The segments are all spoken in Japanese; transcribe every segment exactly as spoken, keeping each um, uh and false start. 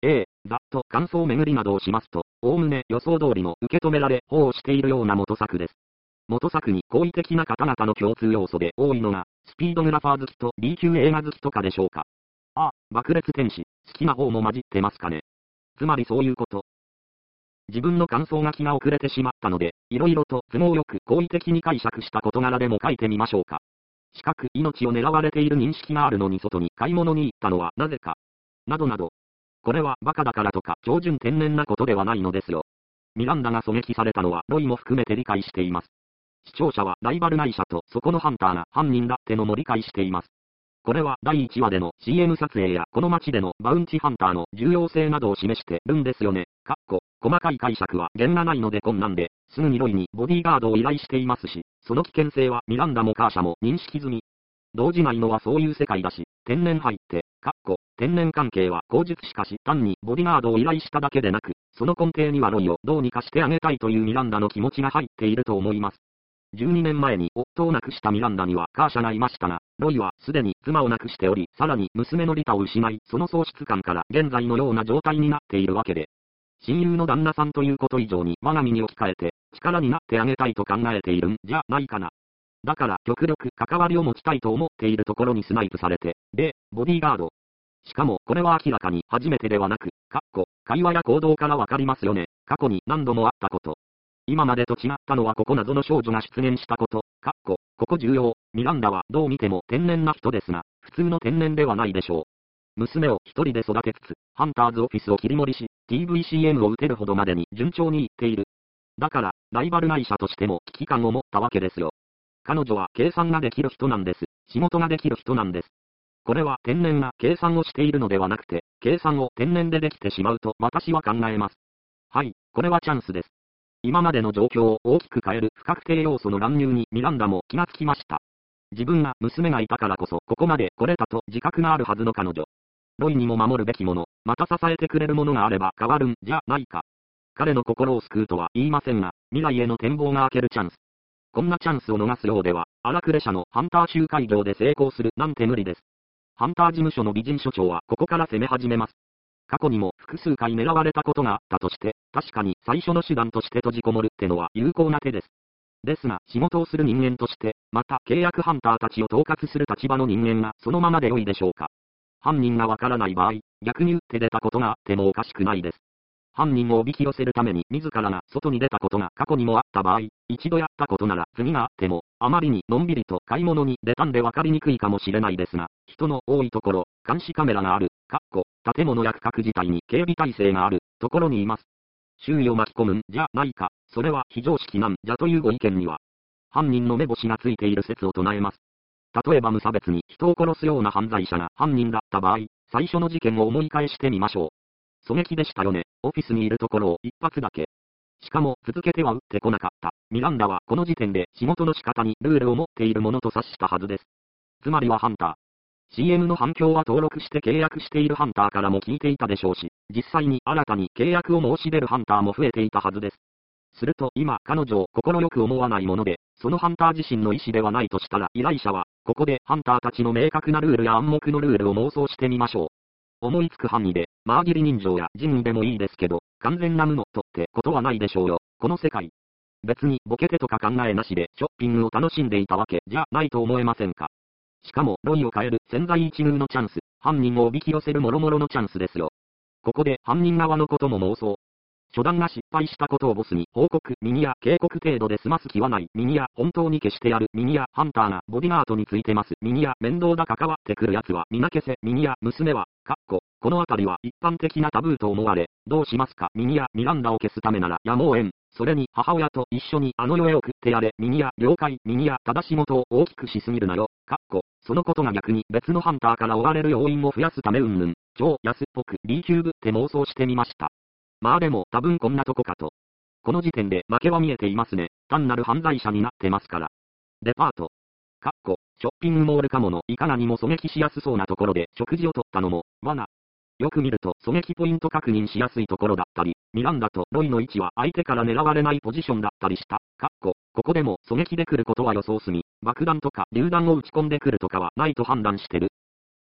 A、ざっと感想巡りなどをしますと、おおむね予想通りの受け止められ、法をしているような元作です。元作に好意的な方々の共通要素で多いのが、スピードグラファー好きと B 級映画好きとかでしょうか。あ、爆裂天使、好きな方も混じってますかね。つまりそういうこと。自分の感想が気が遅れてしまったので、いろいろと都合よく好意的に解釈した事柄でも書いてみましょうか。視覚、命を狙われている認識があるのに外に買い物に行ったのはなぜか。などなど。これはバカだからとか超純天然なことではないのですよ。ミランダが狙撃されたのはロイも含めて理解しています。視聴者はライバル会社とそこのハンターが犯人だってのも理解しています。これはだいいちわでの シーエム 撮影やこの街でのバウンティハンターの重要性などを示してるんですよね。かっこ、細かい解釈は限がないのでこんなんで、すぐにロイにボディーガードを依頼していますし、その危険性はミランダもカーシャも認識済み。動じないのはそういう世界だし、天然入って、かっこ、天然関係は口述しかし単にボディガードを依頼しただけでなく、その根底にはロイをどうにかしてあげたいというミランダの気持ちが入っていると思います。じゅうにねんまえに夫を亡くしたミランダにはカーシャがいましたが、ロイはすでに妻を亡くしており、さらに娘のリタを失い、その喪失感から現在のような状態になっているわけで、親友の旦那さんということ以上に我が身に置き換えて、力になってあげたいと考えているんじゃないかな。だから極力関わりを持ちたいと思っているところにスナイプされて、で、ボディーガード。しかもこれは明らかに初めてではなく、かっこ、会話や行動からわかりますよね。過去に何度もあったこと。今までと違ったのはここ謎の少女が出現したこと、かっこ、ここ重要。ミランダはどう見ても天然な人ですが、普通の天然ではないでしょう。娘を一人で育てつつ、ハンターズオフィスを切り盛りし、ティーブイシーエム を打てるほどまでに順調にいっている。だから、ライバル会社としても危機感を持ったわけですよ。彼女は計算ができる人なんです。仕事ができる人なんです。これは天然が計算をしているのではなくて、計算を天然でできてしまうと私は考えます。はい、これはチャンスです。今までの状況を大きく変える不確定要素の乱入にミランダも気がつきました。自分が娘がいたからこそここまで来れたと自覚があるはずの彼女。ロイにも守るべきもの、また支えてくれるものがあれば変わるんじゃないか。彼の心を救うとは言いませんが、未来への展望が開けるチャンス。こんなチャンスを逃すようでは、荒くれ社のハンター集会場で成功するなんて無理です。ハンター事務所の美人所長はここから攻め始めます。過去にも複数回狙われたことがあったとして、確かに最初の手段として閉じこもるってのは有効な手です。ですが、仕事をする人間として、また契約ハンターたちを統括する立場の人間がそのままで良いでしょうか。犯人がわからない場合、逆に打って出たことがあってもおかしくないです。犯人をおびき寄せるために自らが外に出たことが過去にもあった場合、一度やったことなら次があっても、あまりにのんびりと買い物に出たんでわかりにくいかもしれないですが、人の多いところ、監視カメラがある、かっこ、建物や区画自体に警備体制がある、ところにいます。周囲を巻き込むんじゃないか、それは非常識なんじゃというご意見には、犯人の目星がついている説を唱えます。例えば無差別に人を殺すような犯罪者が犯人だった場合、最初の事件を思い返してみましょう。狙撃でしたよね。オフィスにいるところを一発だけ。しかも続けては撃ってこなかった。ミランダはこの時点で仕事の仕方にルールを持っているものと察したはずです。つまりはハンター。シーエム の反響は登録して契約しているハンターからも聞いていたでしょうし、実際に新たに契約を申し出るハンターも増えていたはずです。すると今彼女を快く思わないもので、そのハンター自身の意思ではないとしたら依頼者は、ここでハンターたちの明確なルールや暗黙のルールを妄想してみましょう。思いつく範囲で、マーギリ人情や人為でもいいですけど、完全な無のとってことはないでしょうよ、この世界。別にボケてとか考えなしでショッピングを楽しんでいたわけじゃないと思えませんか。しかも、ロイを変える千載一遇のチャンス、犯人をおびき寄せる諸々のチャンスですよ。ここで犯人側のことも妄想。初段が失敗したことをボスに報告、右や警告程度で済ます気はない、右や本当に消してやる、右やハンターがボディガードについてます、右や面倒だ関わってくる奴は皆消せ、右や娘は、かっこ、このあたりは一般的なタブーと思われ、どうしますか、右やミランダを消すためならやもうえん、それに母親と一緒にあの世へ送ってやれ、右や了解、右やただ仕事を大きくしすぎるなよ、かっこ、そのことが逆に別のハンターから追われる要因を増やすためうんぬん、超安っぽく B 級部って妄想してみました。まあでも多分こんなとこかと。この時点で負けは見えていますね。単なる犯罪者になってますから。デパート。かっこ、ショッピングモールかものいかがにも狙撃しやすそうなところで食事をとったのも、罠。よく見ると狙撃ポイント確認しやすいところだったり、ミランダとロイの位置は相手から狙われないポジションだったりした。かっこ、ここでも狙撃で来ることは予想済み、爆弾とか榴弾を撃ち込んでくるとかはないと判断してる。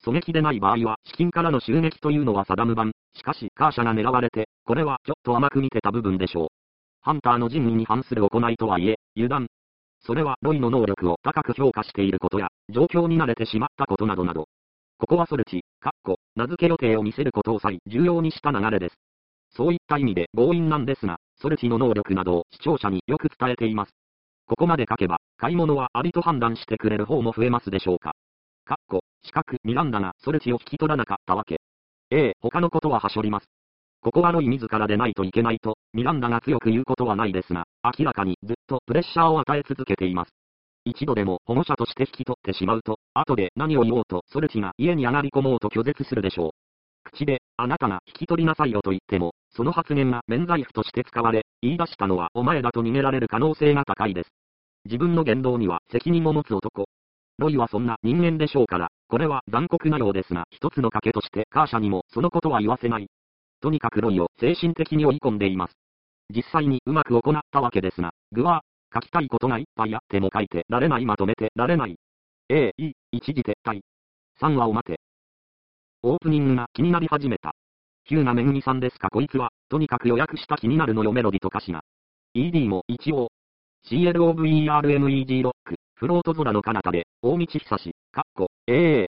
狙撃でない場合は、資金からの襲撃というのは定無番。しかし、カーシャが狙われて、これはちょっと甘く見てた部分でしょう。ハンターの人為に反する行いとはいえ、油断。それはロイの能力を高く評価していることや、状況に慣れてしまったことなどなど。ここはソルチ、かっこ、名付け予定を見せることを最重要にした流れです。そういった意味で強引なんですが、ソルチの能力などを視聴者によく伝えています。ここまで書けば、買い物はありと判断してくれる方も増えますでしょうか。かっこ、四角、ミランダがソルチを引き取らなかったわけ。ええ、他のことははしょります。ここはロイ自らでないといけないと、ミランダが強く言うことはないですが、明らかにずっとプレッシャーを与え続けています。一度でも保護者として引き取ってしまうと、後で何を言おうとソルチが家に上がり込もうと拒絶するでしょう。口で、あなたが引き取りなさいよと言っても、その発言が免罪符として使われ、言い出したのはお前だと逃げられる可能性が高いです。自分の言動には責任を持つ男。ロイはそんな人間でしょうから、これは残酷なようですが、一つの賭けとしてカーシャにもそのことは言わせない。とにかくロイを精神的に追い込んでいます。実際にうまく行ったわけですが、具は、書きたいことがいっぱいあっても書いてられないまとめてられない。ええ、い、一時撤退。さんわを待て。オープニングが気になり始めた。ヒューガめぐみさんですかこいつは、とにかく予約した気になるのよメロディと歌詞が。イーディー も一応。シーエルオブイーアールエムイージー ロック、フロート空の彼方で、大道久志、かっこ、ええ